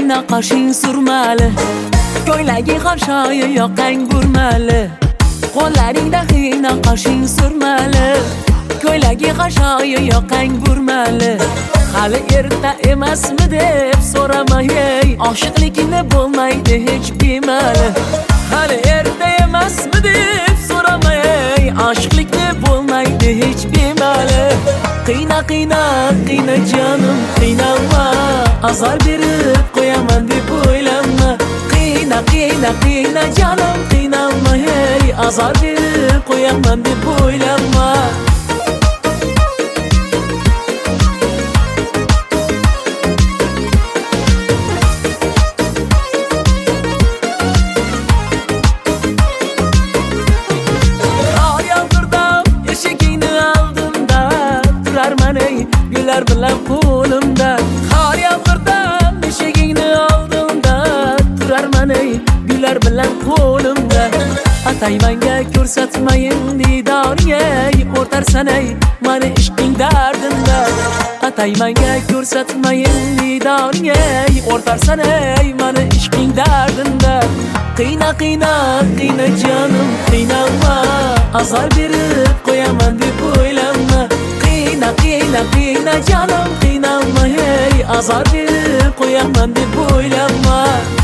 qiyna qoshing surmali, ko'ylagi xarshoyi yoqang burmali. Qo'llaringda qiyna qoshing surmali, ko'ylagi xarshoyi yoqang burmali. Hali erta emasmi deb so'ramay, oshiqlikni bo'lmaydi hech bemali. Hali erta emasmi deb so'ramay, oshiqlikni bo'lmaydi hech bemali. Qiyna qiyna qiyna jonim qiynalma, azor berib qo'yaman deb o'ylama. Qiyna qiyna qiyna jonim qiynalma, azor berib qo'yaman deb o'ylama. Güller bilan qo'limda, qor yomg'irdan eshigingni oldimda turarman, güller bilan qo'limda. Ataymanga ko'rsatmayin didorga, o'rtarsan mani ishqing dardinda. Ataymanga ko'rsatmayin didorga, o'rtarsan mani ishqing dardinda. Qiyna qiyna qiyna jonim qiynalma, azor berib qo'yaman deb o'ylama. Qiyna qiyna qiyna jonim qiynalma, azor berib qo'yaman deb o'ylama.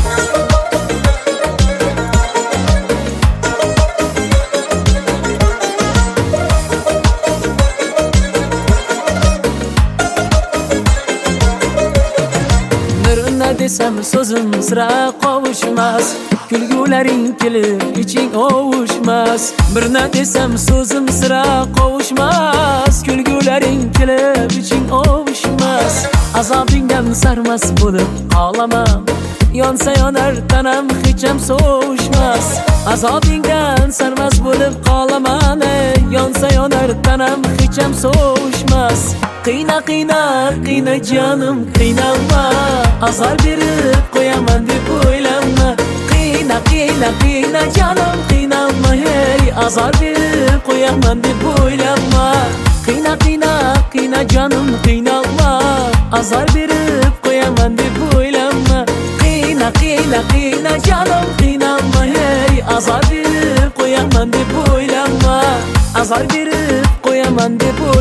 Nurna desam so'zim sira qovushmas, kulgularing kelib iching ovushmas. Birna desam so'zim sira qovushmas, kulgularing kelib iching ovushmas. Azobingdan sarmas bo'lib qolaman, yonsa yonar tanam hech ham sovishmas. Azobingdan sarmas bo'lib qolaman, yonsa yonar tanam hech ham sovishmas. Qiyna qiyna qiyna jonim qiynalma, azor berib qo'yaman deb o'ylama. Qiyna qiyna qiyna jonim qiynalma, azor berib qo'yaman deb o'ylama. Qiyna qiyna qiyna jonim qiynalma, azor berib qo'yaman deb o'ylama. Qiyna qiyna qiyna jonim qiynalma, azor berib qo'yaman deb o'ylama. Azor berib qo'yaman deb o'ylama.